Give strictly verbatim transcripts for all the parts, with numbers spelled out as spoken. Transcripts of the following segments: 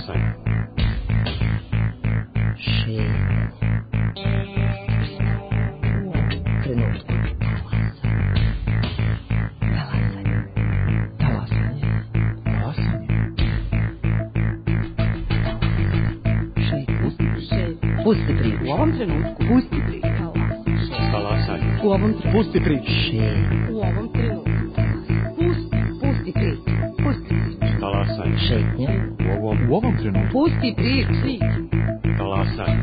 Talasaj. Šetnja. Trenutku. Talasanje. Talasanje. Talasanje. Šetnja. Šetnja. Pusti priču. U ovom trenutku. Pusti priču. Talasanje. U ovom trenutku. Pusti priču. Šetnja. U ovom trenutku. Pusti, pusti priču. Pusti priču. Talasanje. Šetnja. U ovom, u ovom trenutku. Pusti priču. Talasanje.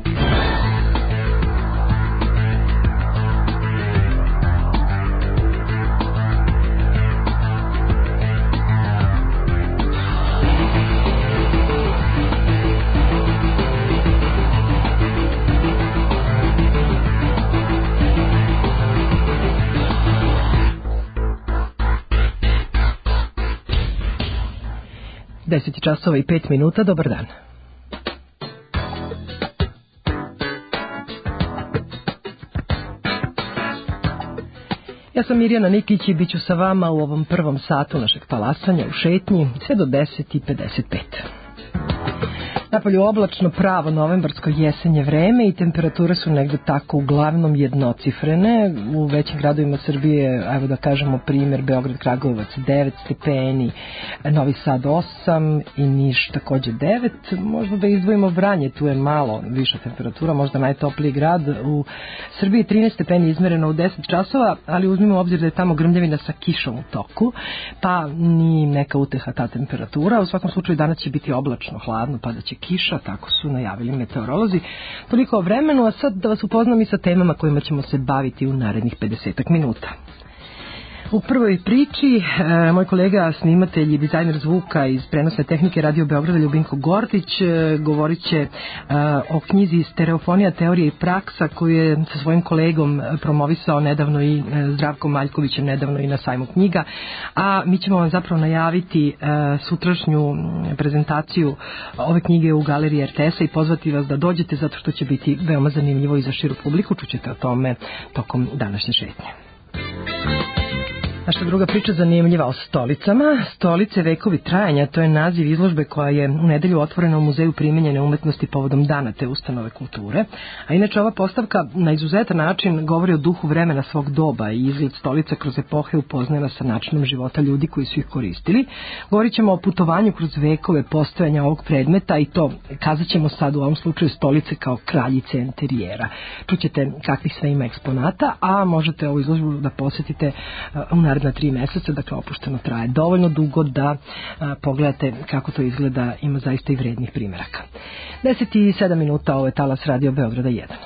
deset časova i pet minuta, dobar dan. Ja sam Mirjana Nikić i bit ću sa vama u ovom prvom satu našeg talasanja u šetnji, sve do deset i pedeset pet. Napolju oblačno, pravo novembarsko jesenje vreme i temperature su negde tako uglavnom jednocifrene. U većim gradovima Srbije, evo da kažemo primjer, Beograd, Kragujevac devet stepeni, Novi Sad osam i Niš takođe devet. Možda da izdvojimo Vranje, tu je malo viša temperatura, možda najtopliji grad. U Srbiji trinaest stepeni izmereno u deset časova, ali uzmimo u obzir da je tamo grmljavina sa kišom u toku, pa ni neka uteha ta temperatura. U svakom slučaju danas će biti oblačno, hladno, pa da će kiša, tako su najavili meteorolozi. Toliko o vremenu, a sad da vas upoznam i sa temama kojima ćemo se baviti u narednih pedesetak minuta. U prvoj priči, e, moj kolega, snimatelj i dizajner zvuka iz prenosne tehnike Radio Beograda Ljubinko Gordić e, govorit će e, o knjizi Stereofonija, teorija i praksa koju je sa svojim kolegom promovisao nedavno i e, Zdravkom Maljkovićem nedavno i na sajmu knjiga, a mi ćemo vam zapravo najaviti e, sutrašnju prezentaciju ove knjige u galeriji R T S-a i pozvati vas da dođete zato što će biti veoma zanimljivo i za širu publiku, čućete o tome tokom današnje šetnje. Naša druga priča zanimljiva o stolicama. Stolice vekovi trajanja, to je naziv izložbe koja je u nedelju otvorena u Muzeju primenjene umetnosti povodom dana te ustanove kulture. A inače ova postavka na izuzetan način govori o duhu vremena svog doba i izgled stolica kroz epohe upoznana sa načinom života ljudi koji su ih koristili. Govorit ćemo o putovanju kroz vekove postojanja ovog predmeta i to kazat ćemo sad u ovom slučaju stolice kao kraljice enterijera. Čućete kakvih sve ima eksponata, a možete ovu izložbu da posetite u naredna tri meseca, dakle opušteno traje dovoljno dugo da a, pogledate kako to izgleda, ima zaista i vrednih primjeraka. deset i sedam minuta, ovo je Talas Radio Beograda jedan.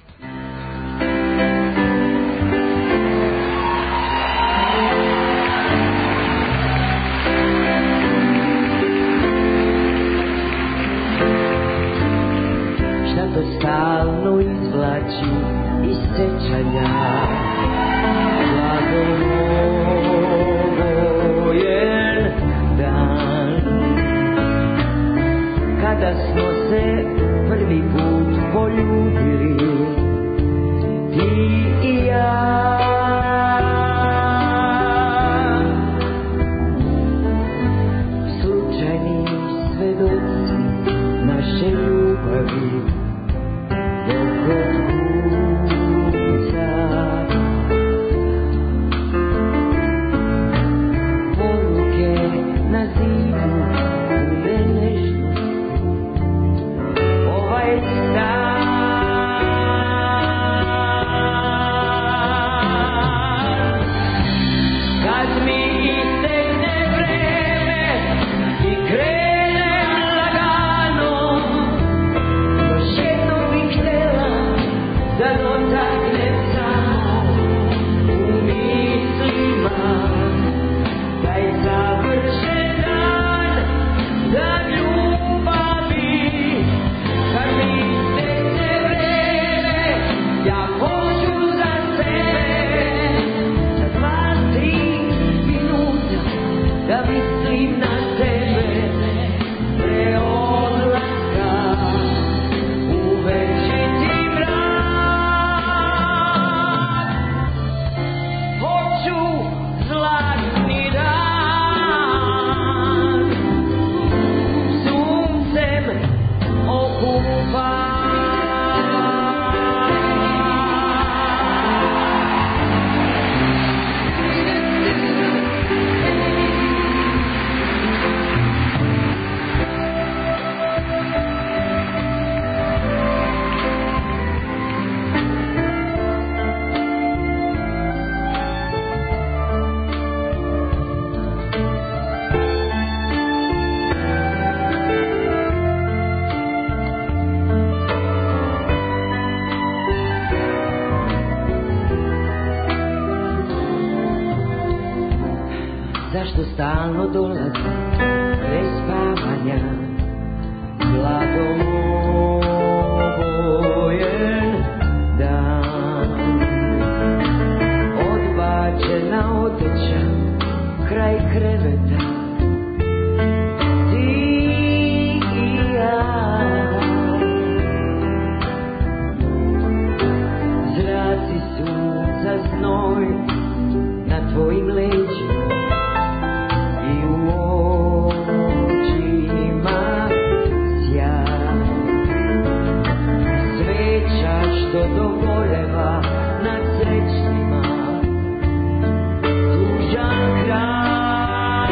Šta to stalno izvlači iz sećanja, kada smo se prvi put poljubili, ti i ja. Slučajni svedoci naše ljubavi do kod kuća. Poruke na zidu bude nešto. zašto stalno dolazi pre spavanja gladomobojen dan. Odbačena odeća kraj kreveta, ti i ja. Zraci sunca znoj na tvojim leđima i u očima sjaj. Sveća što dogoreva nad srećnima, tužan kraj.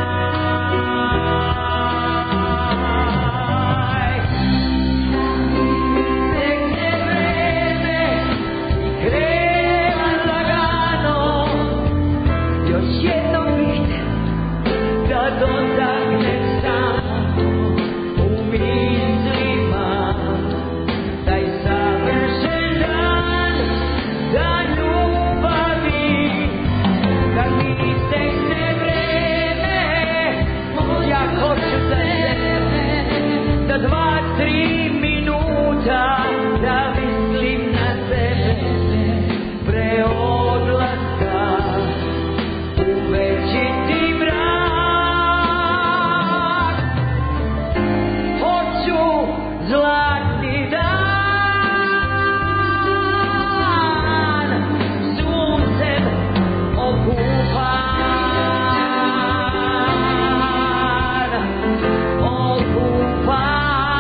Tekne vreme i kreva lagano, još jednom bih da dotaknem samo u mislima taj savršen dan, dan ljubavi. Kad mi istekne vreme, ja hoću za sebe da dva, tri minuta da mislim na sebe pre odlaska u večiti mrak. Hoću zlatni dan, suncem okupan, okupan.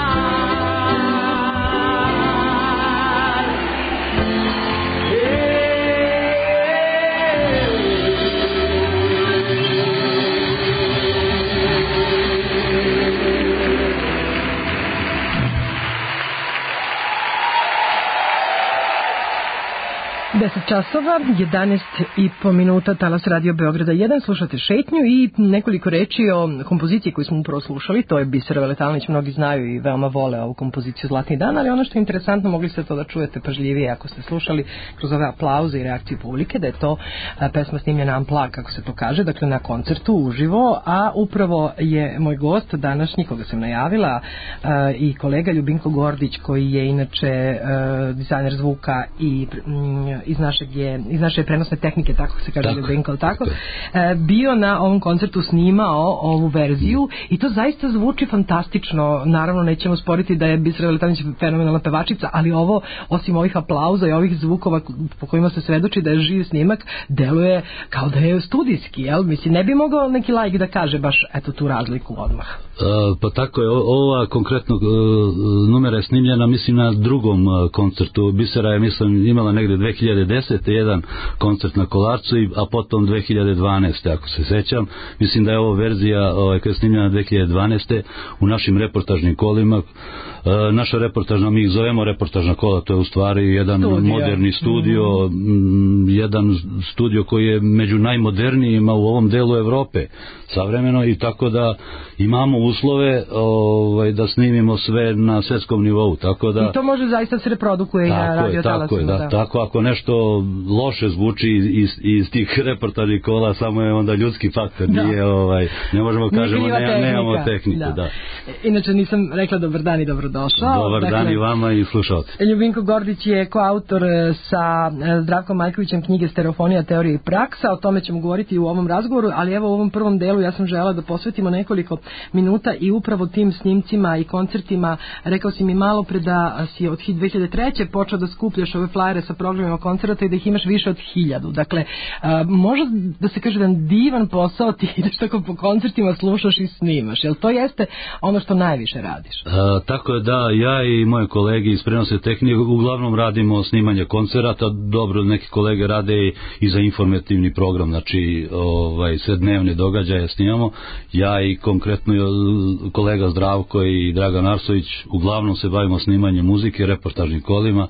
deset časova, jedanaest i po minuta, talas Radio Beograda jedan, slušate Šetnju i nekoliko reči o kompoziciji koju smo upravo slušali, to je Bisera Veletalnić, mnogi znaju i veoma vole ovu kompoziciju Zlatni dan, ali ono što je interesantno, mogli ste to da čujete pažljivije ako ste slušali kroz ove aplauze i reakciju publike, da je to a, pesma snimljena unplugged, kako se to kaže, dakle na koncertu uživo, a upravo je moj gost današnji, koga sam najavila, a, i kolega Ljubinko Gordić, koji je inače a, dizajner zvuka i m, iz našeg je, iz naše prenosne tehnike, tako se kaže Ljubinko, tako, tako. E, bio na ovom koncertu, snimao ovu verziju i to zaista zvuči fantastično. Naravno, nećemo sporiti da je Bisera Veletalnić fenomenalna pevačica, ali ovo, osim ovih aplauza i ovih zvukova po kojima se svedoči da je živ snimak, deluje kao da je studijski, jel? Mislim, ne bi mogao neki laik da kaže baš eto tu razliku odmah. E, pa tako je, ova konkretno e, numera je snimljena, mislim, na drugom e, koncertu. Bisera je, mislim, imala negde dve hiljade desete jedan koncert na Kolarcu, a potom dve hiljade dvanaeste ako se sećam. Mislim da je ovo verzija ovaj, koja je snimljena dve hiljade dvanaeste u našim reportažnim kolima. E, naša reportažna, mi ih zovemo reportažna kola, to je u stvari jedan studio. moderni studio, mm-hmm. jedan studio koji je među najmodernijima u ovom delu Evrope savremeno, i tako da imamo uslove ovaj, da snimimo sve na svetskom nivou, tako da... I to može zaista se reprodukuje i na radio talasima. Tako je, da, tako ako nešto loše zvuči iz, iz tih reportažnih kola, samo je onda ljudski faktor, da. Nije, ovaj, ne možemo kažemo, ne, nemamo tehniku, da. da. Inače nisam rekla dobar dan i dobrodošao. Dobar dakle, dan i vama i slušalci. Ljubinko Gordić je koautor sa Zdravkom Maljkovićem knjige Stereofonija, teorija i praksa, o tome ćemo govoriti u ovom razgovoru, ali evo u ovom prvom delu ja sam želela da posvetimo nekoliko minuta i upravo tim snimcima i koncertima. Rekao si mi malo pre da si od dve hiljade treće počeo da skupljaš ove flajere sa programima koncerta i da ih imaš više od hiljadu. Dakle, može da se kaže jedan divan posao, ti ideš tako po koncertima, slušaš i snimaš. Jel to jeste ono što najviše radiš? A, tako je, da, ja i moje kolege iz prenose tehnike uglavnom radimo snimanje koncerata. Dobro, neki kolege rade i, i za informativni program, znači ovaj, sve dnevne događaje snimamo. Ja i konkretno kolega Zdravko i Dragan Arsović uglavnom se bavimo snimanjem muzike, reportažnim kolima,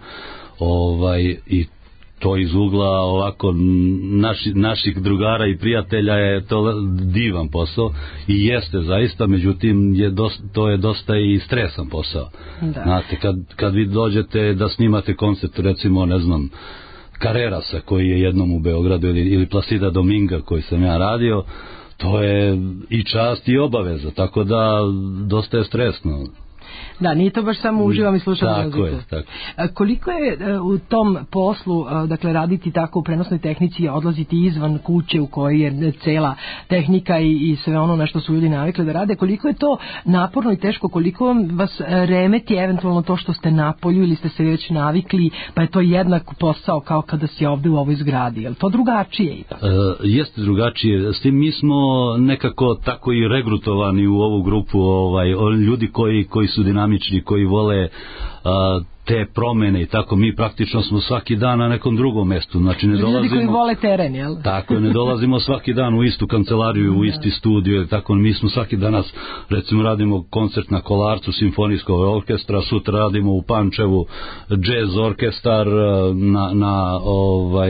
ovaj, i to iz ugla ovako naši, naših drugara i prijatelja je to divan posao i jeste zaista, međutim je dosta, to je dosta i stresan posao. Da. Znate, kad, kad vi dođete da snimate koncert, recimo, ne znam, Carrerasa koji je jednom u Beogradu, ili, ili Placida Dominga koji sam ja radio, to je i čast i obaveza, tako da dosta je stresno. Da, nije to baš samo uživam i slušam tako muziku. Je, tako. Koliko je u tom poslu, dakle, raditi tako u prenosnoj tehnici, odlaziti izvan kuće u kojoj je cela tehnika i, i sve ono na što su ljudi navikli da rade, koliko je to naporno i teško, koliko vas remeti eventualno to što ste na polju ili ste se već navikli, pa je to jednak posao kao kada si ovde u ovoj zgradi, je li to drugačije ipak? E, jeste drugačije, s tim mi smo nekako tako i regrutovani u ovu grupu, ovaj, ljudi koji, koji su dinamični, koji vole a, te promene i tako, mi praktično smo svaki dan na nekom drugom mestu, znači ne dolazimo... Ljudi koji vole teren, jel? Tako, ne dolazimo svaki dan u istu kancelariju, u isti studio, tako, mi smo svaki danas, recimo radimo koncert na Kolarcu simfonijskog orkestra, sutra radimo u Pančevu jazz orkestar na, na ovaj,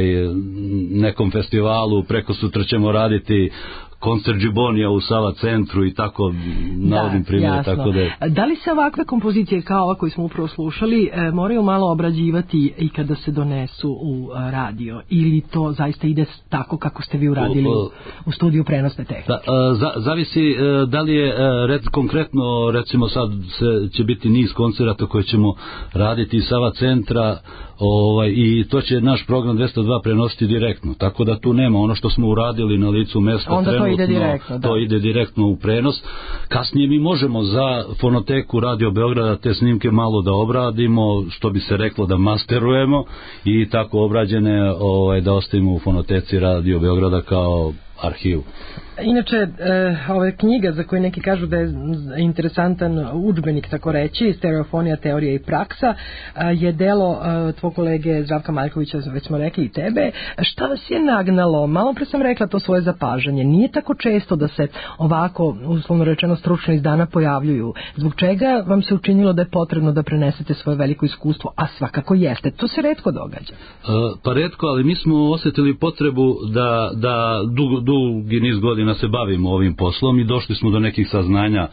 nekom festivalu, preko sutra ćemo raditi koncert Džibonija u Sava centru i tako navodim primjere. Tako da... da li se ovakve kompozicije kao ova koju smo upravo slušali e, moraju malo obrađivati i kada se donesu u a, radio ili to zaista ide tako kako ste vi uradili u, u studiju prenosne tehnike? Da, a, za, zavisi a, da li je a, red, konkretno recimo sad se, će biti niz koncerata koje ćemo raditi iz Sava centra, ovaj, i to će naš program dvesta dva prenositi direktno, tako da tu nema ono što smo uradili na licu mesta. Onda trenutno, to ide direktno, da. To ide direktno u prenos. Kasnije mi možemo za fonoteku Radio Beograda te snimke malo da obradimo, što bi se reklo da masterujemo i tako obrađene ovaj, da ostavimo u fonoteci Radio Beograda kao arhiv. Inače, e, ova knjiga za koju neki kažu da je interesantan udžbenik, tako reći, Stereofonija, teorija i praksa, e, je delo e, tvog kolege Zdravka Maljkovića, već smo rekli i tebe. Šta vas je nagnalo? Malo pre sam rekla to svoje zapažanje. Nije tako često da se ovako, uslovno rečeno, stručno izdana pojavljuju. Zbog čega vam se učinilo da je potrebno da prenesete svoje veliko iskustvo, a svakako jeste. To se retko događa. E, pa retko, ali mi smo osjetili potrebu da, da dug, dugi niz godina se bavimo ovim poslom i došli smo do nekih saznanja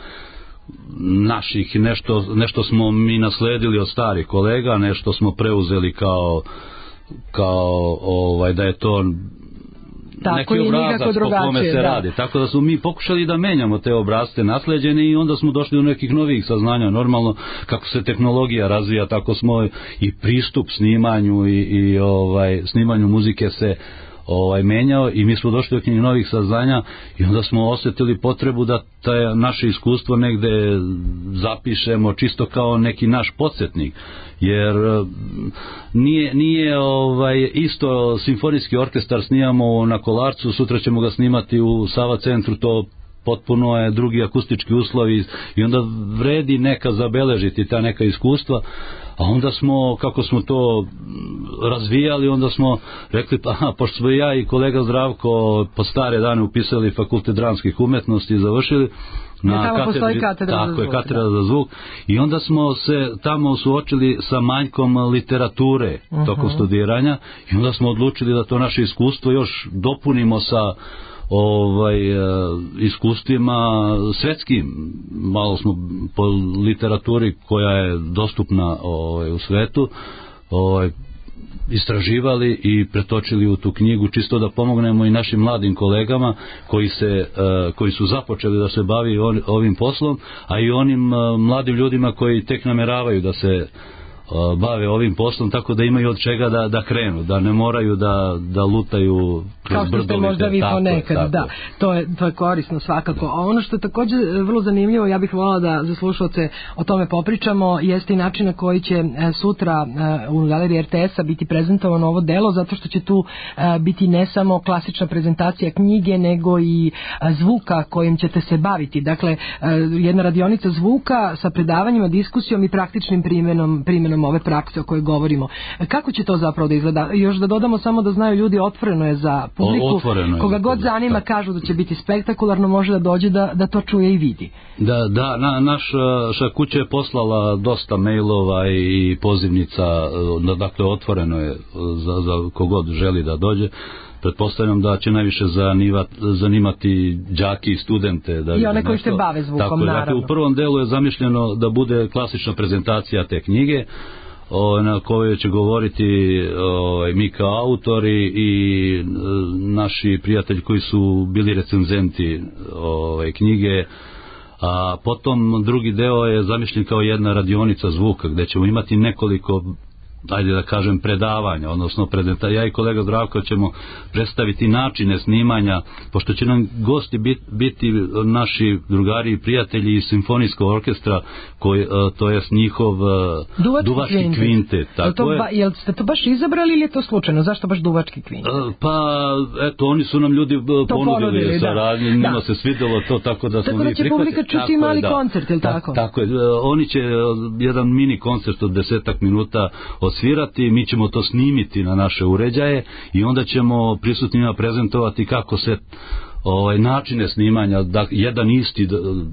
naših, nešto, nešto smo mi nasledili od starih kolega, nešto smo preuzeli kao, kao ovaj, da je to tako neki obrazac po kome se da. radi. Tako da smo mi pokušali da menjamo te obrazce nasleđene i onda smo došli do nekih novih saznanja. Normalno, kako se tehnologija razvija, tako smo i pristup snimanju i, i ovaj, snimanju muzike se ovaj menjao i mi smo došli do nekih novih saznanja i onda smo osjetili potrebu da taj naše iskustvo negde zapišemo čisto kao neki naš podsjetnik, jer nije, nije ovaj isto simfonijski orkestar snimamo na Kolarcu, sutra ćemo ga snimati u Sava centru, to potpuno je drugi akustički uslovi i onda vredi neka zabeležiti ta neka iskustva. A onda smo, kako smo to razvijali, onda smo rekli, aha, pošto smo ja i kolega Zdravko po stare dane upisali Fakultet dramskih umetnosti i završili na katedri, tako je, katedra za zvuk, i onda smo se tamo suočili sa manjkom literature uh-huh. tokom studiranja i onda smo odlučili da to naše iskustvo još dopunimo sa ovaj iskustvima svetskim, malo smo po literaturi koja je dostupna ovaj u svetu ovaj istraživali i pretočili u tu knjigu, čisto da pomognemo i našim mladim kolegama koji se koji su započeli da se bavi ovim poslom, a i onim mladim ljudima koji tek nameravaju da se bave ovim poslom, tako da imaju od čega da, da krenu, da ne moraju da, da lutaju kroz brdo. Kao što ste možda vi ponekad, tako, da. To je, to je korisno svakako. A ono što je također vrlo zanimljivo, ja bih volala da za slušalce o tome popričamo, jeste i način na koji će sutra u galeriji er te es-a biti prezentovano ovo delo, zato što će tu biti ne samo klasična prezentacija knjige, nego i zvuka kojim ćete se baviti. Dakle, jedna radionica zvuka sa predavanjima, diskusijom i praktičnim primjenom, primjenom ove prakse o kojoj govorimo. Kako će to zapravo da izgleda? Još da dodamo samo da znaju ljudi, otvoreno je za publiku. Otvoreno je. Koga god zanima, da. Kažu da će biti spektakularno, može da dođe da, da to čuje i vidi. Da, da, na, naša kuća je poslala dosta mailova i pozivnica, dakle otvoreno je za, za kogod želi da dođe. Pretpostavljam da će najviše zanimati, zanimati đaki i studente. Da i one koji se bave zvukom, tako, naravno. Dakle, u prvom delu je zamišljeno da bude klasična prezentacija te knjige, o, na kojoj će govoriti o, mi kao autori i e, naši prijatelji koji su bili recenzenti ove knjige. A potom drugi deo je zamišljen kao jedna radionica zvuka gdje ćemo imati nekoliko, ajde da kažem, predavanja, odnosno prezenta. Ja i kolega Zdravko ćemo predstaviti načine snimanja, pošto će nam gosti bit, biti naši drugari i prijatelji iz simfonijskog orkestra, koji, to jest njihov Duvački, duvački kvintet. kvintet. Tako to, je. Ba, jel ste to baš izabrali ili je to slučajno? Zašto baš Duvački kvintet? Pa, eto, oni su nam ljudi ponudili, ponudili saradnju, da. Njima se svidjelo to, tako da smo tako mi prihvatili. Tako da će publika čuti mali je, koncert, ili tako? Tako je, oni će jedan mini koncert od desetak minuta odsvirati, mi ćemo to snimiti na naše uređaje i onda ćemo prisutnima prezentovati kako se ovaj načine snimanja, da jedan isti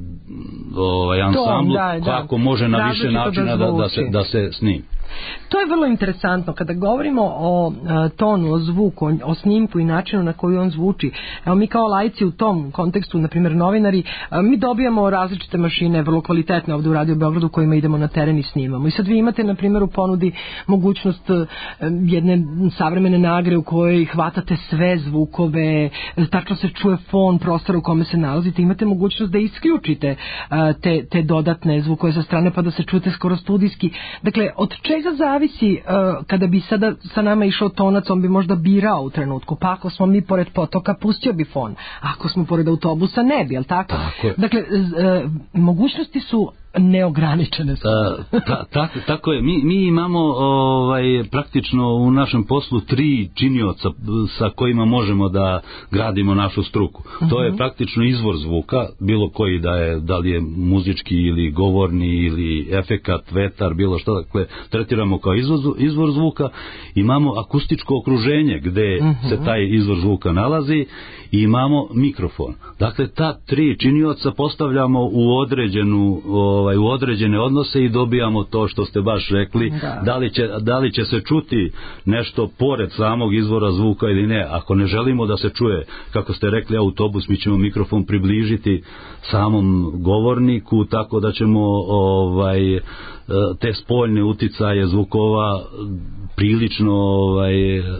ovaj ansambl kako može na više načina da, da se da se snimi. To je vrlo interesantno kada govorimo o a, tonu, o zvuku, o, o snimku i načinu na koji on zvuči. Evo mi kao laici u tom kontekstu, na primjer novinari, a, mi dobijamo različite mašine, vrlo kvalitetne ovdje u Radio Beogradu kojima idemo na teren i snimamo. I sad vi imate na primjer u ponudi mogućnost a, jedne savremene nagre u kojoj hvatate sve zvukove, tačno se čuje fon prostora u kome se nalazite, imate mogućnost da isključite a, te, te dodatne zvukove sa strane pa da se čujete skoro studijski. Dakle, od čega zavisi uh, kada bi sada sa nama išao tonac, on bi možda birao u trenutku, pa ako smo mi pored potoka pustio bi fon, ako smo pored autobusa ne bi, jel tako? Tako je. Dakle, uh, mogućnosti su neograničene. Ta, ta, ta, tako je, mi, mi imamo ovaj, praktično u našem poslu tri činioca sa kojima možemo da gradimo našu struku. Uh-huh. To je praktično izvor zvuka, bilo koji da je, da li je muzički ili govorni ili efekat, vetar, bilo što, dakle, tretiramo kao izvor, izvor zvuka. Imamo akustičko okruženje gde uh-huh. se taj izvor zvuka nalazi i imamo mikrofon. Dakle, ta tri činioca postavljamo u određenu ovaj, u određene odnose i dobijamo to što ste baš rekli, da. Da, li će, da li će se čuti nešto pored samog izvora zvuka ili ne. Ako ne želimo da se čuje, kako ste rekli, autobus, mi ćemo mikrofon približiti samom govorniku, tako da ćemo ovaj, te spoljne uticaje zvukova prilično ovaj,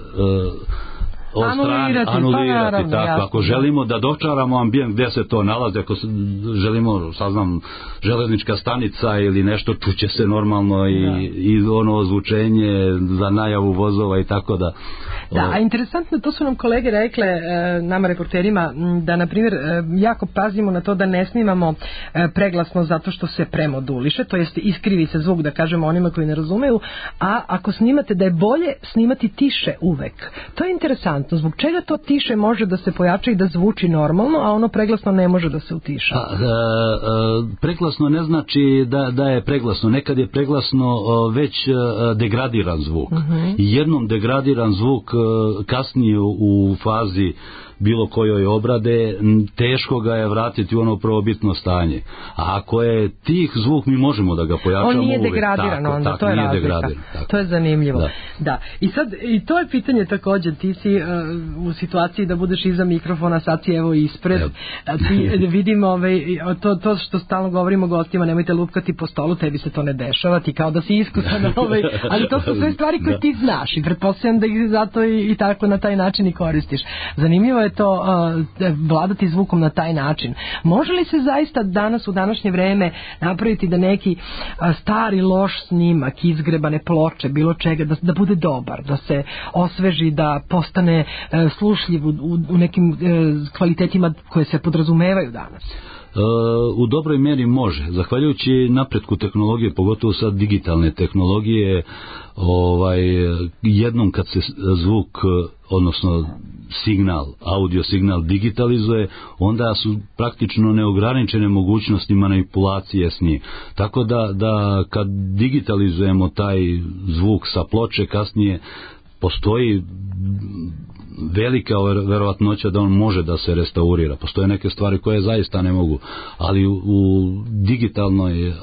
anulirati, anulirati pa naravno, tako. Jasno. Ako želimo da dočaramo ambijent gdje se to nalazi, ako želimo, saznam, železnička stanica ili nešto, čuće se normalno i, i ono ozvučenje za najavu vozova i tako da. Da, a interesantno, to su nam kolege rekle, nama reporterima, da na primjer jako pazimo na to da ne snimamo preglasno zato što se premoduliše, to jest iskrivi se zvuk, da kažemo onima koji ne razumeju, a ako snimate da je bolje snimati tiše uvek. To je interesantno. Zbog čega to tiše može da se pojača i da zvuči normalno, a ono preglasno ne može da se utiša? A, a, a, preglasno ne znači da, da je preglasno. Nekad je preglasno a, već a, degradiran zvuk. Uh-huh. I jednom degradiran zvuk a, kasnije u, u fazi bilo kojoj obrade, teško ga je vratiti u ono prvobitno stanje. A ako je tih zvuk, mi možemo da ga pojačamo uvijek. On nije degradiran tako, onda, tako, to je razlika. To je zanimljivo. Da. Da. I sad, i to je pitanje također, ti si uh, u situaciji da budeš iza mikrofona, sad si evo ispred. Ti vidimo ove, to, to što stalno govorimo gostima, nemojte lupkati po stolu, tebi se to ne dešava, ti kao da si iskusan, ove, ali to su sve stvari koje da. Ti znaš i pretpostavljam da ih zato i, i tako na taj način i koristiš. Zanimljivo je to uh, vladati zvukom na taj način. Može li se zaista danas u današnje vreme napraviti da neki uh, stari loš snimak, izgrebane ploče, bilo čega, da, da bude dobar, da se osveži, da postane uh, slušljiv u, u, u nekim uh, kvalitetima koje se podrazumevaju danas? U dobroj mjeri može. Zahvaljujući napretku tehnologije, pogotovo sad digitalne tehnologije, ovaj, jednom kad se zvuk, odnosno signal, audio signal digitalizuje, onda su praktično neograničene mogućnosti manipulacije s njim. Tako da, da kad digitalizujemo taj zvuk sa ploče, kasnije postoji velika verovatnoća da on može da se restaurira. Postoje neke stvari koje zaista ne mogu, ali u, u digitalnoj uh,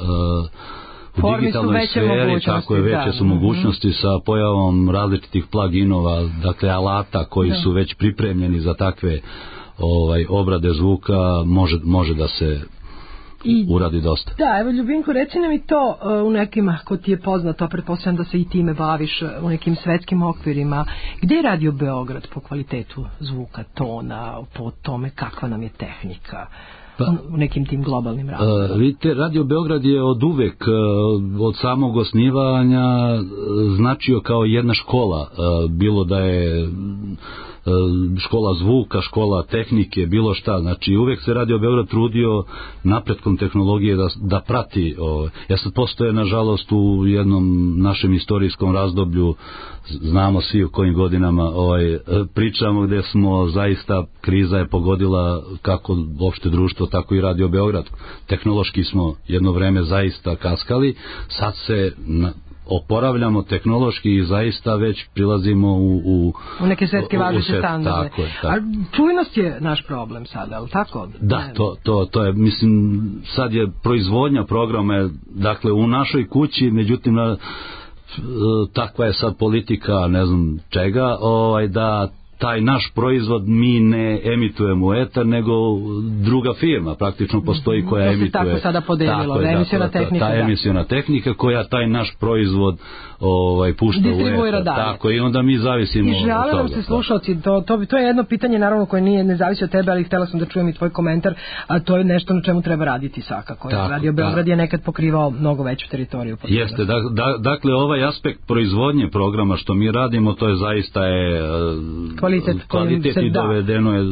u digitalnoj sferi tako je, veće da. Su mogućnosti sa pojavom različitih pluginova, dakle alata koji da. Su već pripremljeni za takve ovaj obrade zvuka, može, može da se I, uradi dosta. Da, evo Ljubinko, reci nam i to uh, u nekim, ako ti je poznato, pretpostavljam da se i time baviš uh, u nekim svetskim okvirima. Gde je Radio Beograd po kvalitetu zvuka, tona, po tome kakva nam je tehnika? Pa, u nekim tim globalnim razlogom. Uh, vidite, Radio Beograd je od uvek, uh, od samog osnivanja uh, značio kao jedna škola, uh, bilo da je uh, škola zvuka, škola tehnike, bilo šta, znači uvek se Radio Beograd trudio napretkom tehnologije da, da prati. Uh, ja sad postoje, nažalost, u jednom našem istorijskom razdoblju, znamo svi u kojim godinama ovaj, pričamo, gde smo zaista, kriza je pogodila kako opšte društvo, tako i Radio Beograd. Tehnološki smo jedno vreme zaista kaskali, sad se na, oporavljamo tehnološki i zaista već prilazimo u, u, u neke svetske važeće standarde. Tako je, tako. A čujnost je naš problem sada, ali tako? Da, to, to, to je, mislim, sad je proizvodnja programa, dakle, u našoj kući, međutim, na, takva je sad politika, ne znam čega, ovaj, da taj naš proizvod mi ne emitujemo u etar, nego druga firma praktično postoji koja to emituje. To se tako sada podelilo, da, emisiona tehnika. Ta, ta emisiona tehnika koja taj naš proizvod ovaj, pušta u etar. Tako, i onda mi zavisimo od toga. I žele nam se slušalci, to, to, to je jedno pitanje naravno koje nije, ne zavisi od tebe, ali htjela sam da čujem i tvoj komentar, a to je nešto na čemu treba raditi svakako. Tako, Radio Beograd je nekad pokrivao mnogo veću teritoriju. Jeste, da, da, dakle ovaj aspekt proizvodnje programa što mi radimo, to je zaista je kvalitet, kvalitet i dovedeno je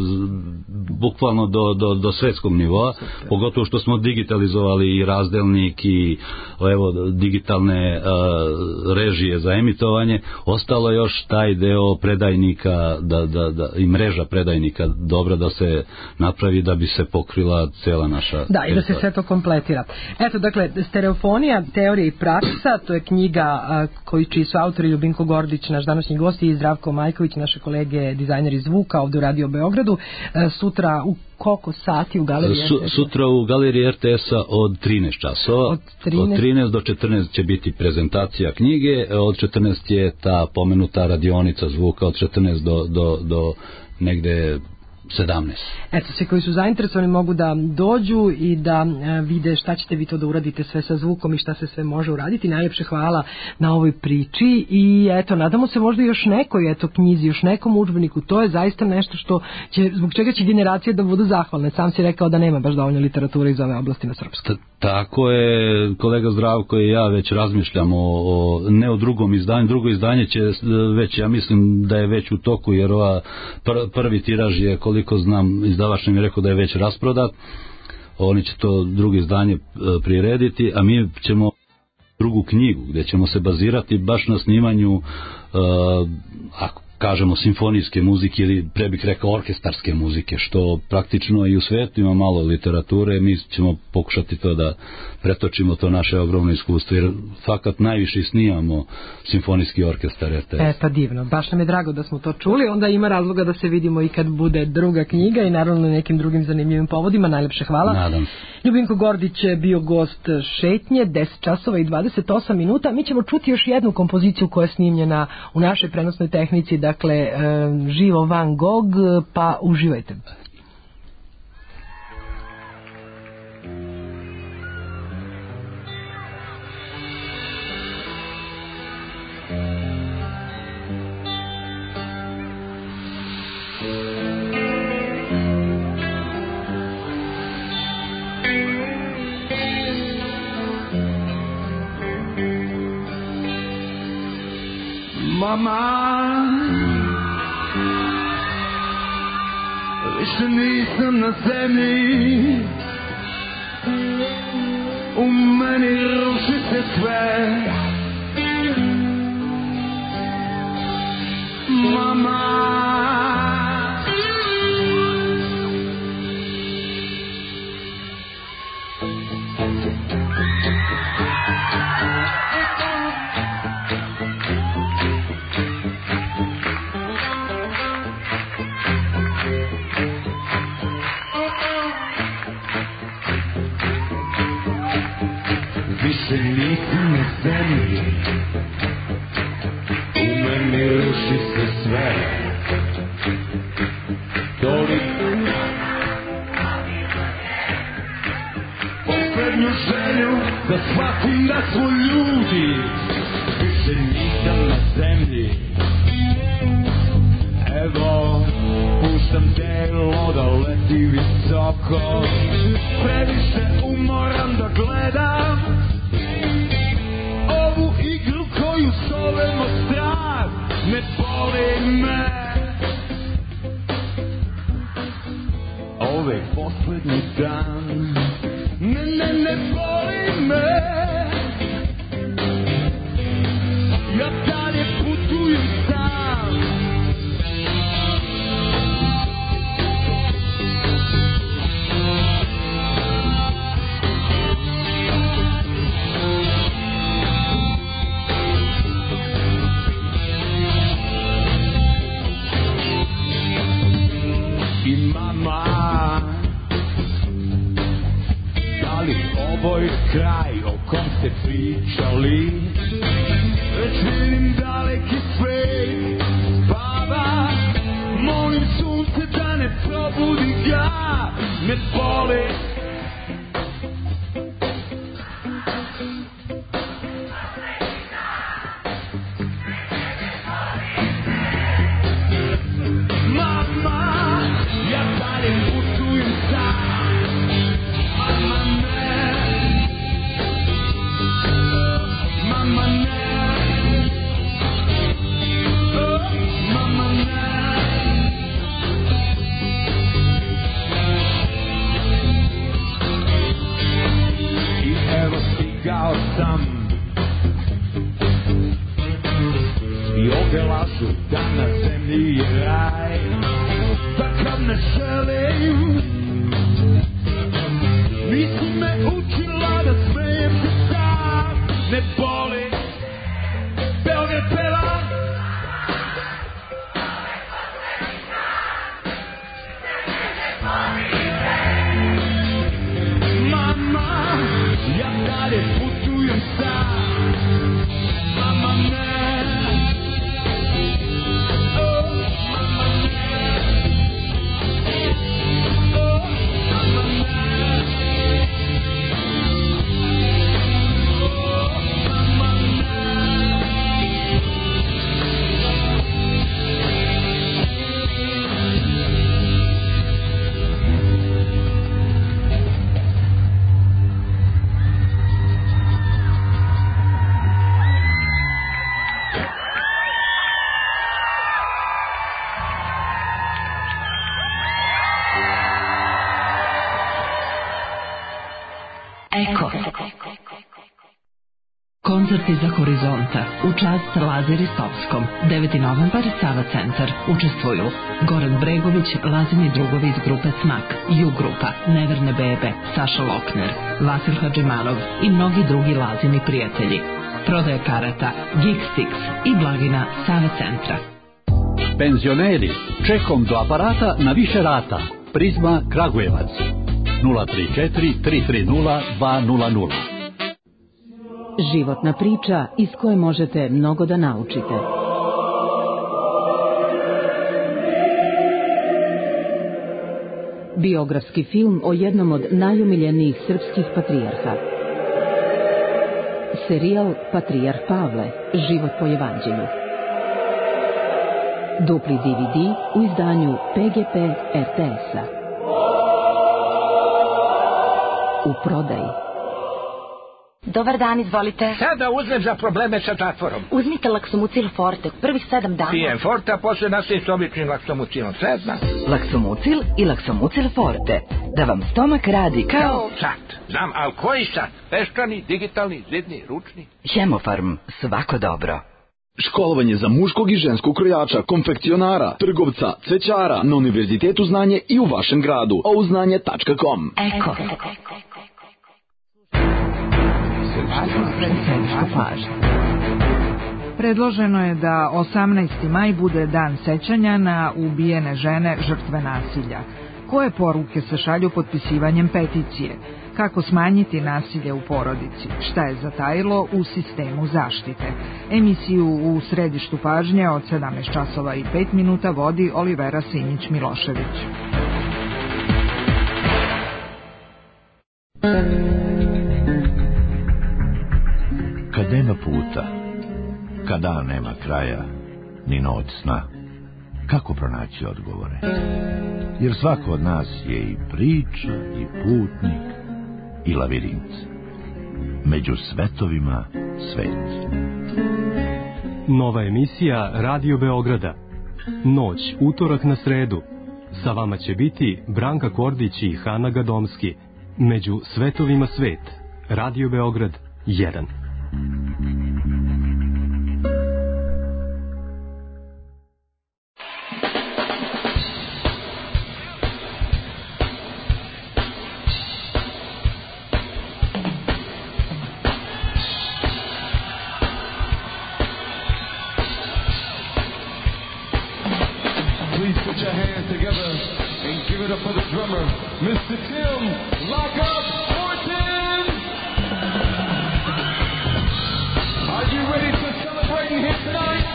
bukvalno do, do, do svetskog nivoa. Super. Pogotovo što smo digitalizovali i razdelnik i evo, digitalne uh, režije za emitovanje. Ostalo još taj deo predajnika da, da, da, i mreža predajnika dobra da se napravi da bi se pokrila cela naša... Da, i da se sve to kompletira. Eto, dakle, Stereofonija, teorija i praksa, to je knjiga uh, koju čiji su autori Ljubinko Gordić, naš današnji gost, i Zdravko Majković, naše kolege dizajneri zvuka ovdje u Radio Beogradu. Uh, sutra u koliko sati u galeriji Su, R T S-a? Sutra u galeriji R T S-a od trinaest časova. Od trinaest... od trinaest do četrnaest će biti prezentacija knjige, od četrnaest je ta pomenuta radionica zvuka, od četrnaest do, do, do negde sedamnaest. Eto, svi koji su zainteresovani mogu da dođu i da e, vide šta ćete vi to da uradite sve sa zvukom i šta se sve može uraditi. Najljepše hvala na ovoj priči i eto, nadamo se možda još nekoj eto knjizi, još nekom udžbeniku. To je zaista nešto što će, zbog čega će generacije da budu zahvalne. Sam si rekao da nema baš dovoljno literature iz ove oblasti na srpskom. Tako je, kolega Zdravko i ja već razmišljamo o, ne o drugom izdanju. Drugo izdanje će već, ja mislim da je već u toku, jer ova pr, prvi tiraž je, koliko znam, izdavač mi je rekao da je već rasprodat. Oni će to drugo izdanje prirediti, a mi ćemo drugu knjigu gdje ćemo se bazirati baš na snimanju uh, ako kažemo simfonijske muzike ili pre bih rekao orkestarske muzike, što praktično i u svetu ima malo literature. Mi ćemo pokušati to da pretočimo to naše ogromno iskustvo, jer fakat najviše snimamo simfonijski orkestar R T S. E pa divno, baš nam je drago da smo to čuli, onda ima razloga da se vidimo i kad bude druga knjiga i naravno nekim drugim zanimljivim povodima. Najlepše hvala. Nadam se. Ljubinko Gordić je bio gost Šetnje, deset časova i dvadeset osam minuta. Mi ćemo čuti još jednu kompoziciju koja je snimljena u našoj prenosnoj tehnici, dakle živo Van Gogh, pa uživajte. Mama, više nisam na zemlji, u meni ruši se sve. Mama, više nisam na zemlji, u meni ruši se sve. Toliko da shvatim da smo ljudi, više nisam na zemlji. Evo, puštam telo da leti visoko, previše umoram da gledam ovu igru koju zovemo strah. Ne boli me ovaj poslednji dan, ne, ne, ne boli me. Ja dalje putujem sam, i mama, da li ovo je kraj o kom ste pričali? Već vidim daleki svet, baba, molim sunce da ne probudi ga, ne boli. Mama, ja dalje putujem sam, mama ne, mama ne, oh, mama ne. I evo stigao sam, i ovdje lažu da na zemlji je raj, takav ne želim. Nisi me učila da smijem se sam, ne boli. Beograd peva, mama, ja dalje putujem sam, mama ne. Koncert iza horizonta u čast Laze Ristovskom. deveti novembar, Sava centar. Učestvuju Goran Bregović, Lazini drugovi iz grupe Smak, Ju grupa, Neverne bebe, Saša Lokner, Vasil Hadžimanov i mnogi drugi Lazini prijatelji. Prodaje karata Geekstix i blagina Sava centra. Penzioneri, čekom do aparata na više rata. Prizma Kragujevac nula tri četiri tri tri nula dva nula nula. Životna priča iz koje možete mnogo da naučite. Biografski film o jednom od najomiljenijih srpskih patrijarha. Serijal Patrijarh Pavle, život po evanđelju. Dupli D V D u izdanju P G P R T S-a. U prodaji. Dobar dan, izvolite. Sada uzmem za probleme sa zatvorom. Uzmite Laksomucil Forte, prvih sedam dana. Pijem Forte, a posle nastavim s običnim Laksomucilom, sve znam. Laksomucil i Laksomucil Forte, da vam stomak radi kao... Sat, znam, ali koji sat? Peščani, digitalni, zidni, ručni? Hemofarm, svako dobro. Školovanje za muškog i ženskog krojača, konfekcionara, trgovca, cvećara na Univerzitetu znanje i u vašem gradu. ouznanje tačka com. Eko. Predloženo je da osamnaesti maj bude dan sećanja na ubijene žene žrtve nasilja. Koje poruke se šalju potpisivanjem peticije? Kako smanjiti nasilje u porodici? Šta je zatajilo u sistemu zaštite? Emisiju u središtu pažnje od sedamnaest časova i pet minuta vodi Olivera Simić-Milošević. Kad nema puta, kad dan nema kraja, ni noć sna, kako pronaći odgovore? Jer svako od nas je i priča, i putnik, i lavirint. Među svetovima svet. Nova emisija Radio Beograda. Noć, utorak na sredu. Sa vama će biti Branka Kordić i Hana Gadomski. Među svetovima svet. Radio Beograd jedan. mister Tim, lock up Horton! Are you ready to celebrate here tonight?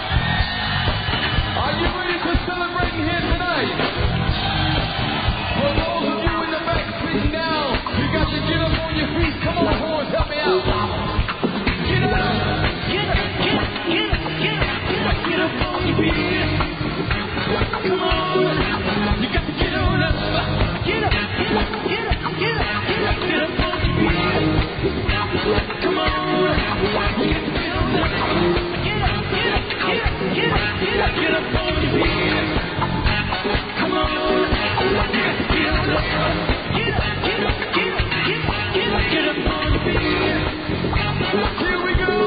Are you ready to celebrate here tonight? For those of you in the back sitting down, you got to get up on your feet. Come on, horns, help me out. Get up! Get up! Get up! Get up! Get up! Get up! Get up on your feet. Come on! You got to get on up. Get up, get up, get up, get up, get up, get up on your feet. Come on, get up, get on up. Get up, get up, get up, get up, get up, get up on your feet. Come on, get up, get on up. Get up, get up, get up, get up, get up, get up on your feet. Here we go.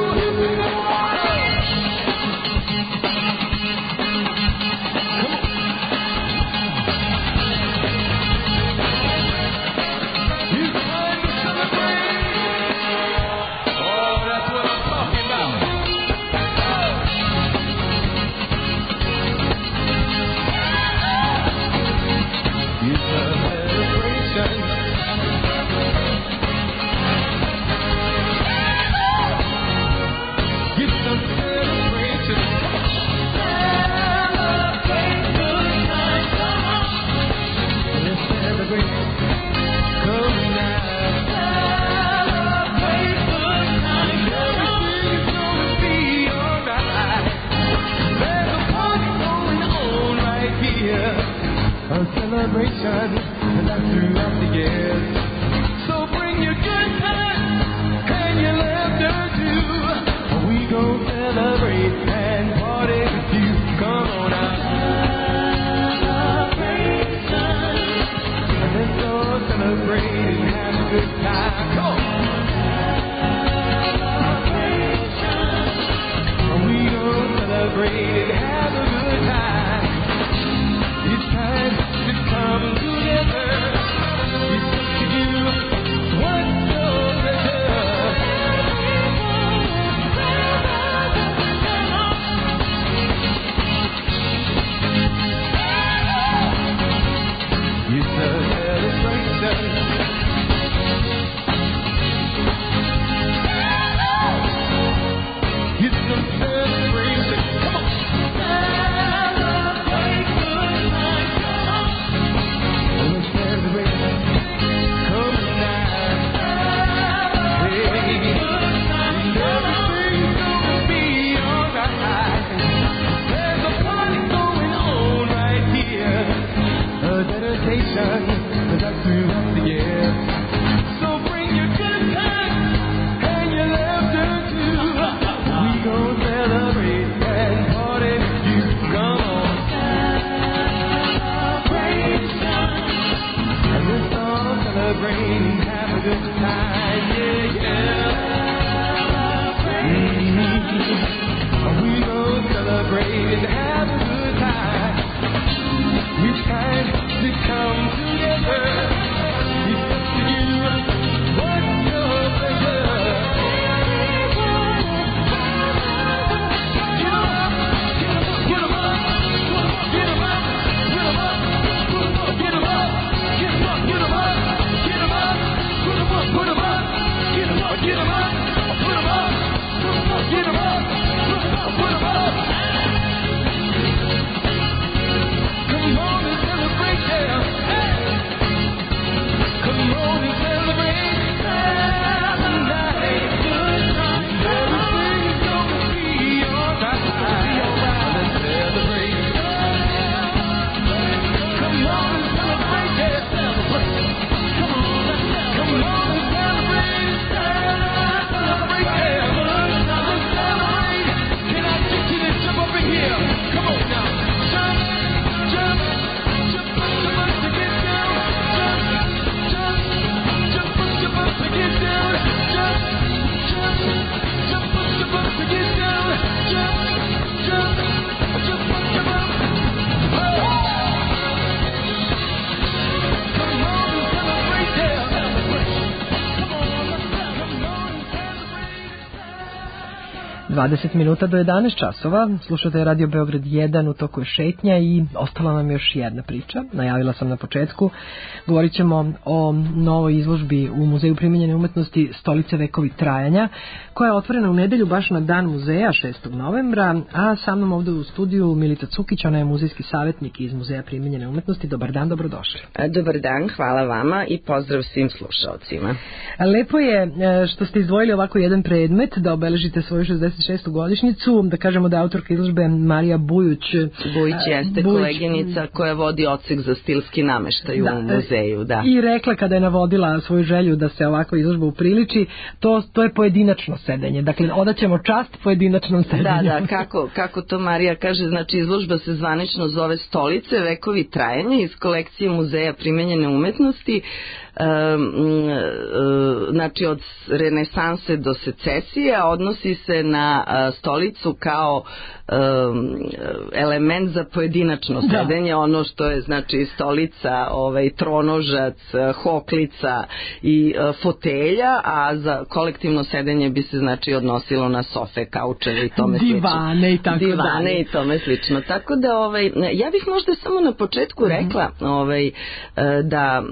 Celebration that's throughout the years. So bring your good times and your laughter too. We gon' celebrate and party with you. Come on out. Celebration. Let's all celebrate and have a good time. Come on. Celebration. We gon' celebrate and have a good time. It's time to come together. It's up to you. What's your pleasure? It's a celebration. It's a celebration. Come on. That's throughout the year. So bring your good times and your laughter too. We gon' celebrate and party with you. Come on. Celebration. And let's all celebrate and have a good time. Yeah, yeah. Mm-hmm. We gon' celebrate and have a good time. It's time to come together. It's up to you. What's your pleasure? Get 'em up, get 'em up, get 'em up, get 'em up, get 'em up, get 'em up, get 'em up, get 'em up, put 'em up, put 'em up, get 'em up, get 'em up, put 'em up, get 'em up, put 'em up, put 'em up. dvadeset minuta do jedanaest časova. Slušate Radio Beograd jedan, u toku je šetnja i ostala nam još jedna priča. Najavila sam na početku. Govorit ćemo o novoj izložbi u Muzeju primenjene umetnosti Stolice vekovi trajanja, koja je otvorena u nedelju baš na dan muzeja šestog novembra, a sa mnom ovde u studiju Milica Cukić, ona je muzejski savjetnik iz Muzeja primenjene umetnosti. Dobar dan, dobrodošli. Dobar dan, hvala vama i pozdrav svim slušalcima. Lepo je što ste izdvojili ovako jedan predmet da obeležite svoju šezdeset šestu godišnjicu, da kažemo da je autorka izložbe Marija Bujuć. Bujić jeste Bujić, koleginica koja vodi odsek za stilski nameštaj da, u muzeju. Da. I rekla kada je navodila svoju želju da se ovako izložba upriliči, to, to je pojedinačno sedenje. Dakle, odaćemo čast pojedinačnom sedenju. Da, da, kako, kako to Marija kaže, znači izložba se zvanično zove Stolice vekovi trajanja iz kolekcije Muzeja primenjene umetnosti. Um, znači od renesanse do secesije, odnosi se na uh, stolicu kao um, element za pojedinačno sedenje, da. Ono što je znači stolica, ovaj, tronožac, hoklica i uh, fotelja, a za kolektivno sedenje bi se znači odnosilo na sofe, kaučeve i tome slično. Divane i tako Divane dalje. i tome slično. Tako da ovaj, ja bih možda samo na početku rekla ovaj, da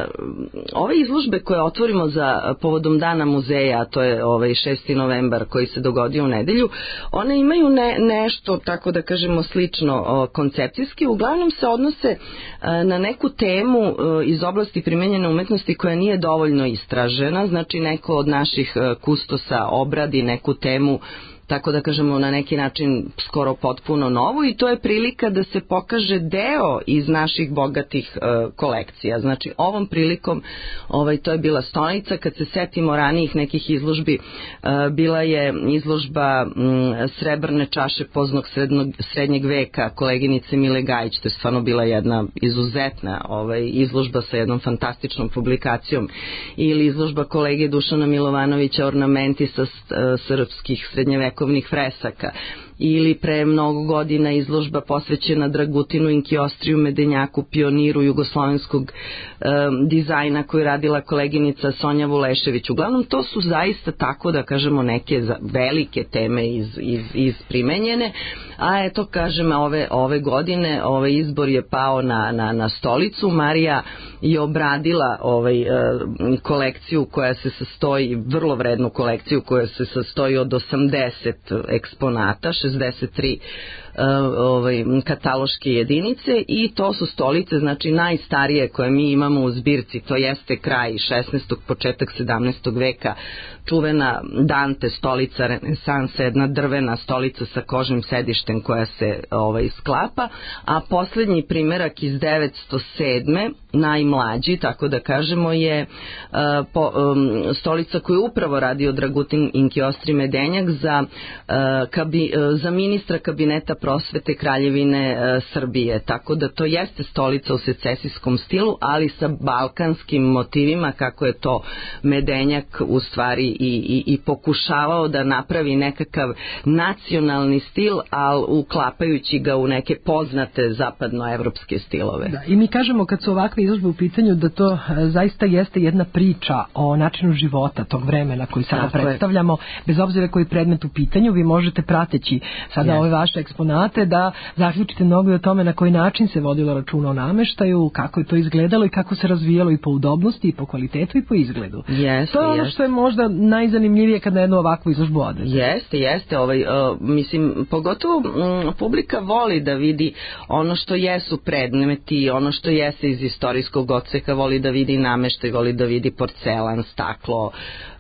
ove izložbe koje otvorimo za povodom dana muzeja, a to je ovaj šesti novembar koji se dogodio u nedelju, one imaju ne, nešto, tako da kažemo, slično o, koncepcijski. Uglavnom se odnose a, na neku temu a, iz oblasti primenjene umetnosti koja nije dovoljno istražena, znači neko od naših a, kustosa obradi neku temu, tako da kažemo na neki način skoro potpuno novu, i to je prilika da se pokaže deo iz naših bogatih uh, kolekcija. Znači ovom prilikom ovaj, to je bila Stolica. Kad se setimo ranijih nekih izložbi, uh, bila je izložba um, srebrne čaše poznog srednog, srednjeg veka koleginice Mile Gajić, to je stvarno bila jedna izuzetna ovaj, izložba sa jednom fantastičnom publikacijom, ili izložba kolege Dušana Milovanovića Ornamenti sa uh, srpskih srednjevekovnih fresaka, ili pre mnogo godina izložba posvećena Dragutinu Inkiostriju Medenjaku, pioniru jugoslovenskog um, dizajna koju radila koleginica Sonja Vulešević. Uglavnom to su zaista, tako da kažemo, neke velike teme iz, iz, iz primenjene, a eto kažem ove, ove godine ovaj izbor je pao na, na, na Stolicu. Marija je obradila ovaj, uh, kolekciju koja se sastoji, vrlo vrednu kolekciju koja se sastoji od osamdeset eksponata, šezdeset tri uh, ovaj, kataloške jedinice, i to su stolice, znači najstarije koje mi imamo u zbirci. To jeste kraj šesnaestog početak sedamnaestog veka, čuvena Dante stolica renesanse, jedna drvena stolica sa kožnim sedištem koja se ovaj, sklapa, a poslednji primerak iz devetsto sedme, najmlađi, tako da kažemo, je uh, po, um, stolica koju upravo radio Dragutin Inkiostri Medenjak za, uh, kabi, uh, za ministra kabineta prosvete Kraljevine uh, Srbije. Tako da to jeste stolica u secesijskom stilu, ali sa balkanskim motivima, kako je to Medenjak u stvari i, i, i pokušavao da napravi nekakav nacionalni stil, ali uklapajući ga u neke poznate zapadnoevropske stilove. Da, i mi kažemo kad su ovakve izložbe u pitanju da to zaista jeste jedna priča o načinu života tog vremena koji sada tako predstavljamo, je. Bez obzira koji predmet u pitanju, vi možete prateći sada yes. ove vaše eksponate da zaključite mnogo o tome na koji način se vodilo računa o nameštaju, kako je to izgledalo i kako se razvijalo i po udobnosti i po kvalitetu i po izgledu. Jeste, to je ono jeste. što je možda najzanimljivije kad na jednu ovakvu izložbu odete. Jeste, jeste. Ovaj, uh, mislim, pogotovo um, publika voli da vidi ono što jesu predmeti, ono što jeste iz istorijskog odseka, voli da vidi nameštaj, voli da vidi porcelan, staklo,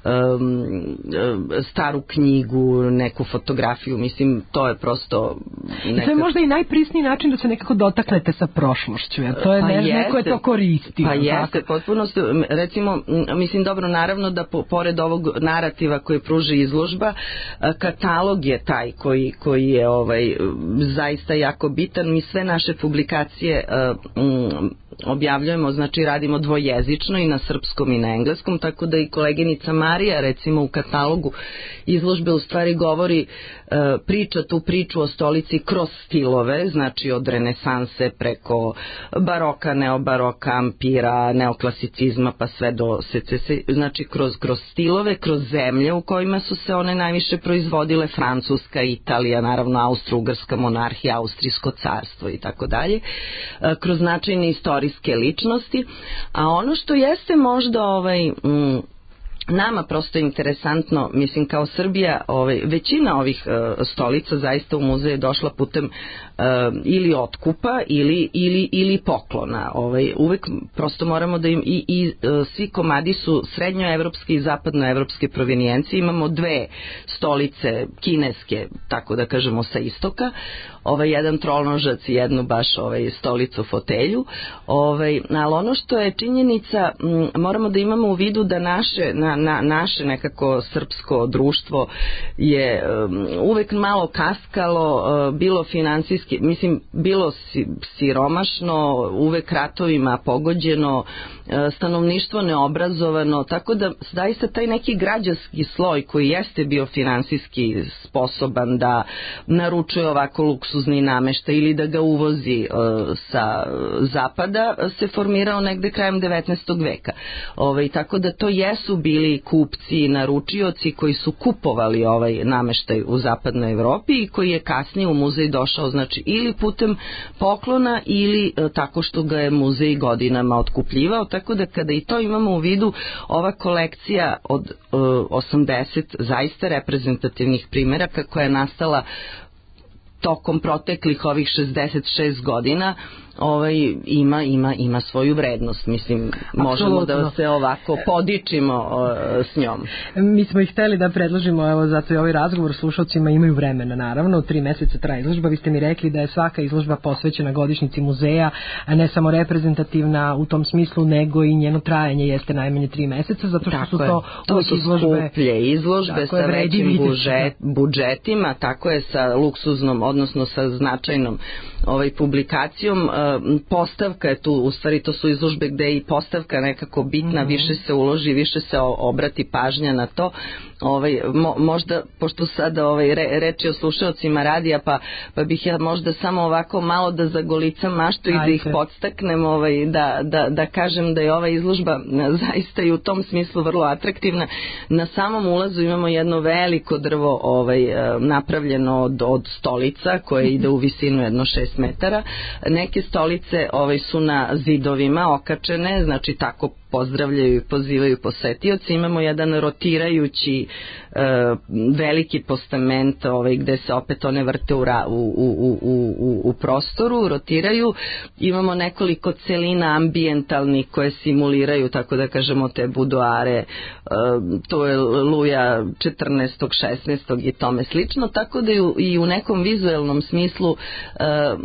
um, staru knjigu, neku fotografiju. Mislim, to je prosto neka... I to je možda i najprisniji način da se nekako dotaknete sa prošlošću, jer to je, pa ne, jeste, neko je to koristio. Pa jeste, potpuno, recimo, mislim, dobro, naravno da po, pored ovog narativa koji pruži izložba, katalog je taj koji, koji je ovaj, zaista jako bitan. Mi sve naše publikacije um, objavljujemo, znači radimo dvojezično i na srpskom i na engleskom, tako da i koleginica Marija Marija recimo u katalogu izložbe u stvari govori, e, priča tu priču o stolici kroz stilove, znači od renesanse preko baroka, neobaroka, ampira, neoklasicizma pa sve do secesije, znači kroz, kroz stilove, kroz zemlje u kojima su se one najviše proizvodile, Francuska, Italija, naravno Austro-Ugarska monarhija, Austrijsko carstvo i tako dalje, kroz značajne istorijske ličnosti, a ono što jeste možda ovaj m, nama prosto interesantno, mislim kao Srbija, ovaj, većina ovih uh, stolica zaista u muzej je došla putem uh, ili otkupa ili, ili, ili poklona. Ovaj, uvek prosto moramo da im i, i uh, svi komadi su srednjoevropske i zapadnoevropske provenijencije. Imamo dve stolice kineske, tako da kažemo sa istoka, ovaj, jedan trolnožac i jednu baš ovaj, stolicu fotelju. Ovaj, ali ono što je činjenica, m, moramo da imamo u vidu da naše, na, na, naše nekako srpsko društvo je um, uvek malo kaskalo, uh, bilo finansijski, mislim, bilo si, siromašno, uvek ratovima pogođeno, uh, stanovništvo neobrazovano, tako da zaista taj neki građanski sloj koji jeste bio finansijski sposoban da naručuje ovako luksuzni nameštaj ili da ga uvozi uh, sa zapada, se formirao negde krajem devetnaestog veka. Ovaj, tako da to jesu bili kupci i naručioci koji su kupovali ovaj nameštaj u zapadnoj Evropi i koji je kasnije u muzej došao, znači ili putem poklona ili e, tako što ga je muzej godinama otkupljivao, tako da kada i to imamo u vidu, ova kolekcija od e, osamdeset zaista reprezentativnih primeraka koja je nastala tokom proteklih ovih šezdeset šest godina, ovaj, ima, ima, ima svoju vrednost. Mislim, možemo da se ovako podičimo o, s njom. Mi smo ih hteli da predložimo, evo, zato je ovaj razgovor, slušalcima imaju vremena, naravno, tri meseca traje izložba. Vi ste mi rekli da je svaka izložba posvećena godišnjici muzeja, a ne samo reprezentativna u tom smislu, nego i njeno trajanje jeste najmanje tri meseca, zato što tako su to, to su izložbe, skuplje izložbe sa većim budžet, budžetima, tako je sa luksuznom, odnosno sa značajnom ovaj, publikacijom. Postavka je tu, u stvari to su izložbe gde je i postavka nekako bitna, mm-hmm. više se uloži, više se obrati pažnja na to. Ovaj, mo, možda, pošto sada ovaj, re, reči o slušalcima radija, pa, pa bih ja možda samo ovako malo da zagolicam maštu i da ih podstaknem, ovaj, da, da, da kažem da je ova izložba zaista i u tom smislu vrlo atraktivna. Na samom ulazu imamo jedno veliko drvo ovaj, napravljeno od, od stolica koje ide u visinu jedno šest metara. Neke stolice ovaj, su na zidovima okačene, znači tako pozdravljaju i pozivaju posetioci. Imamo jedan rotirajući e, veliki postament ovaj, gde se opet one vrte u, ra, u, u, u, u, u prostoru, rotiraju. Imamo nekoliko celina ambijentalnih koje simuliraju, tako da kažemo, te budoare. E, to je Luja četrnaestog, šesnaestog i tome slično, tako da i u, i u nekom vizuelnom smislu e,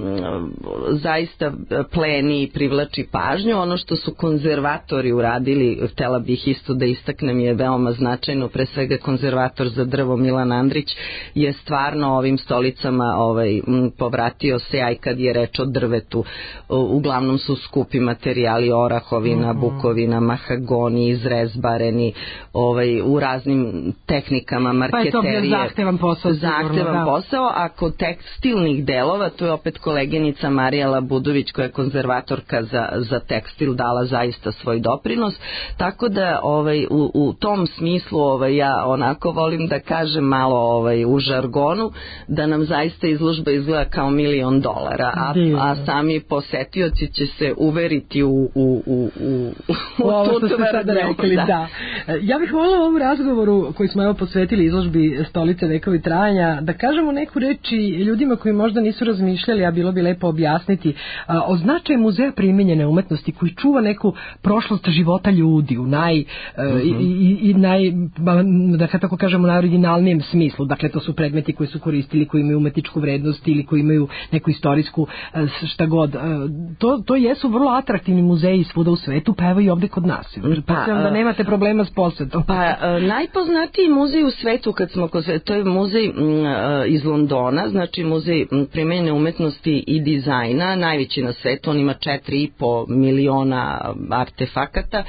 zaista pleni i privlači pažnju. Ono što su konzervatori uradili, htela bih isto da istaknem, je veoma značajno, pre svega konzervator za drvo Milan Andrić je stvarno ovim stolicama ovaj, povratio sjaj kad je reč o drvetu. Uglavnom su skupi materijali, orahovina, mm-hmm. bukovina, mahagoni, izrezbareni, ovaj, u raznim tehnikama marketerije. Pa je to bio zahtevan posao. Zahtevan sigurno, posao, a kod tekstilnih delova, to je opet koleginica Marija Labudović koja je konzervatorka za, za tekstil, dala zaista svoj doprinos, tako da ovaj, u, u tom smislu ovaj, ja onako volim da kažem malo ovaj, u žargonu da nam zaista izložba izgleda kao milion dolara, a, a sami posetioci će se uveriti u, u, u, u, u, u ovo tu što ste sada rekli, da. da. Ja bih volila u ovom razgovoru koji smo evo posvetili izložbi Stolice vekovi trajanja da kažemo neku reči ljudima koji možda nisu razmišljali, a bilo bi lepo objasniti a, o značaju muzeja primenjene umetnosti koji čuva neku prošlost života ljudi u naj, uh-huh. i, i, i naj, da tako kažemo, najoriginalnijem smislu. Dakle, to su predmeti koji su koristili, koji imaju umetničku vrednost ili koji imaju neku istorijsku šta god. To, to jesu vrlo atraktivni muzeji svuda u svetu, pa evo i ovde kod nas. Pa, pa da nemate problema s posetom. Pa e, najpoznatiji muzej u svetu, kad smo kod sve, to je muzej m, e, iz Londona, znači muzej primenjene umetnosti i dizajna, najveći na svetu, on ima četiri i po miliona artefakata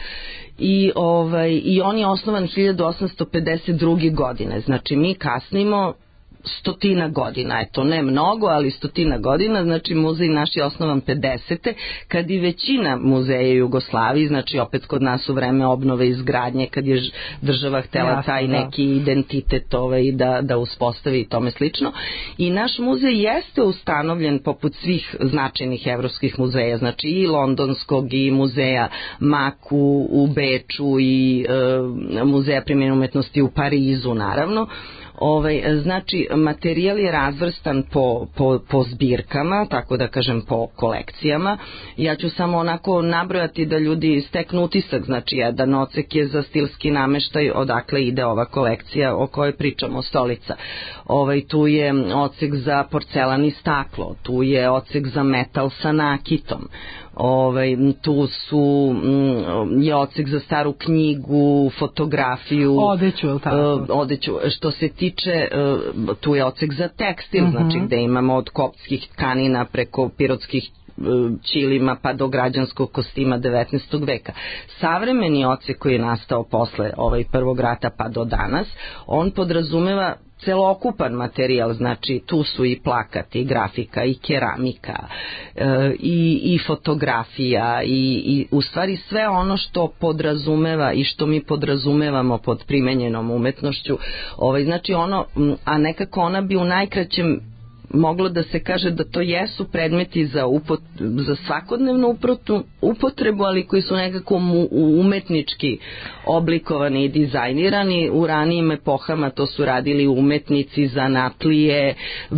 i ovaj i on je osnovan hiljadu osamsto pedeset druge. godine. Znači mi kasnimo stotina godina, eto ne mnogo, ali stotina godina, znači muzej naš je osnovan pedesete. kad i većina muzeja u Jugoslaviji, znači opet kod nas u vreme obnove i izgradnje, kad je država htela Jasno, taj neki da. identitet ovaj, da, da uspostavi i tome slično. I naš muzej jeste ustanovljen poput svih značajnih evropskih muzeja, znači i londonskog i muzeja Maku u Beču i e, muzeja primenjene umetnosti u Parizu, naravno. Ovaj, znači materijal je razvrstan po, po, po zbirkama, tako da kažem po kolekcijama. Ja ću samo onako nabrojati da ljudi steknu utisak, znači jedan odsek je za stilski nameštaj, odakle ide ova kolekcija o kojoj pričamo, Stolica. Ovaj, tu je odsek za porcelan i staklo, tu je odsek za metal sa nakitom. Ovaj, tu su je odsek za staru knjigu, fotografiju, odeću, tako. odeću. Što se tiče, tu je odsek za tekstil, uh-huh. znači gde imamo od koptskih tkanina preko pirotskih ćilima pa do građanskog kostima devetnaestog veka. Savremeni odsek koji je nastao posle ovaj prvog rata pa do danas, on podrazumeva celokupan materijal, znači tu su i plakat, i grafika, i keramika, e, i, i fotografija, i, i u stvari sve ono što podrazumeva i što mi podrazumevamo pod primenjenom umetnošću, ovaj, znači ono, a nekako ona bi u najkraćem moglo da se kaže da to jesu predmeti za, upot, za svakodnevnu uprotu, upotrebu, ali koji su nekako mu, umetnički oblikovani i dizajnirani. U ranijim epohama to su radili umetnici, zanatlije,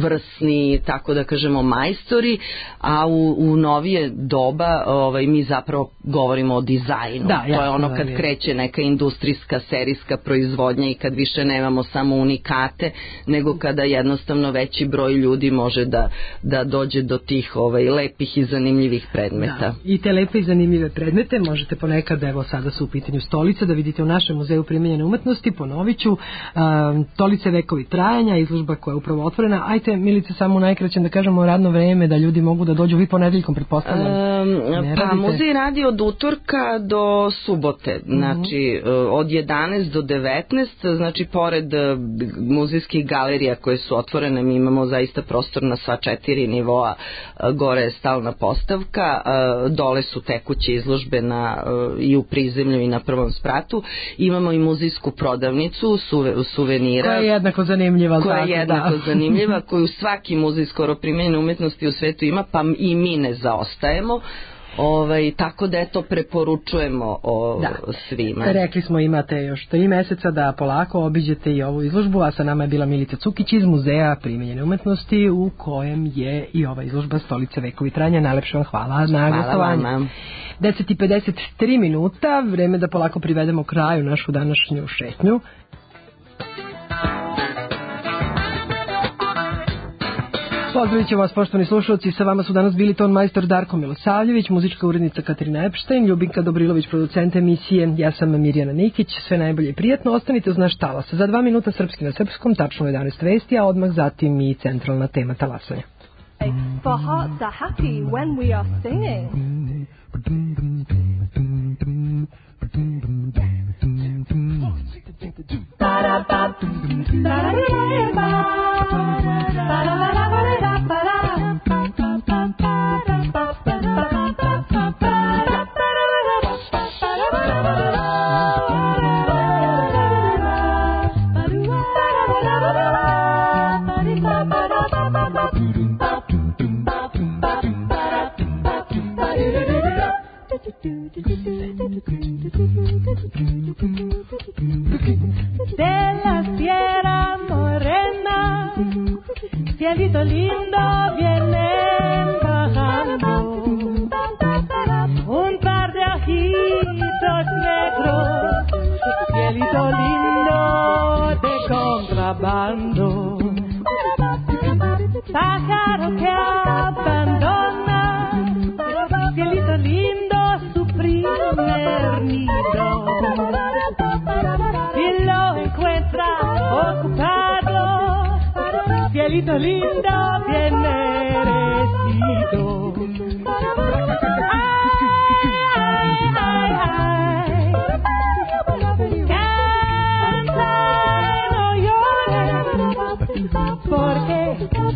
vrsni, tako da kažemo majstori, a u, u novije doba ovaj, mi zapravo govorimo o dizajnu. Da, to je ono kad kreće neka industrijska, serijska proizvodnja i kad više nemamo samo unikate, nego kada jednostavno veći broj ljudi može da, da dođe do tih ovaj, lepih i zanimljivih predmeta. Da, i te lepe i zanimljive predmete možete ponekad, evo sada su u pitanju Stolica, da vidite u našem muzeju primenjene umetnosti. Ponovit ću, um, Stolice vekovi trajanja, izložba koja je upravo otvorena. Ajte, Milice, samo najkraće da kažemo radno vreme, da ljudi mogu da dođu, vi ponedeljkom pretpostavljam. Um, pa muzej radi od utorka do subote, znači uh-huh. od jedanaest do devetnaest, znači pored muzejskih galerija koje su otvorene, mi imamo zaista prostor na sva četiri nivoa, gore je stalna postavka, dole su tekuće izložbe na, i u prizemlju i na prvom spratu. Imamo i muzejsku prodavnicu suve, suvenira. Koja je jednako zanimljiva. Koja je jednako da. zanimljiva, koju svaki muzej skoro primenjene umetnosti u svetu ima, pa i mi ne zaostajemo. Ovaj, tako da eto preporučujemo o, da. svima. Rekli smo imate još tri meseca da polako obiđete i ovu izložbu, a sa nama je bila Milica Cukić iz Muzeja primenjene umetnosti u kojem je i ova izložba Stolice vekovi trajanja. Najlepše vam hvala na gostovanju. Hvala vama. deset i pedeset tri minuta, vreme da polako privedemo kraju našu današnju šetnju. Pozdravit ćemo vas, poštovani slušalci, sa vama su danas bili ton majstor Darko Milosavljević, muzička urednica Katarina Epštajn, Ljubinka Dobrilović, producent emisije, ja sam Mirjana Nikić, sve najbolje i prijatno, ostanite uz naš talas. Za dva minuta srpski na srpskom, tačno jedanaest vesti, a odmah zatim i centralna tema talasanja. For hearts are happy when we are singing. De la Sierra Morena, cielito lindo vienen bajando un par de ojitos negros, cielito lindo de contrabando, pájaro que abandona, cielito lindo su primer nido. ocupado, cielito lindo, bien merecido. Ay, ay, ay, canta y no llores, porque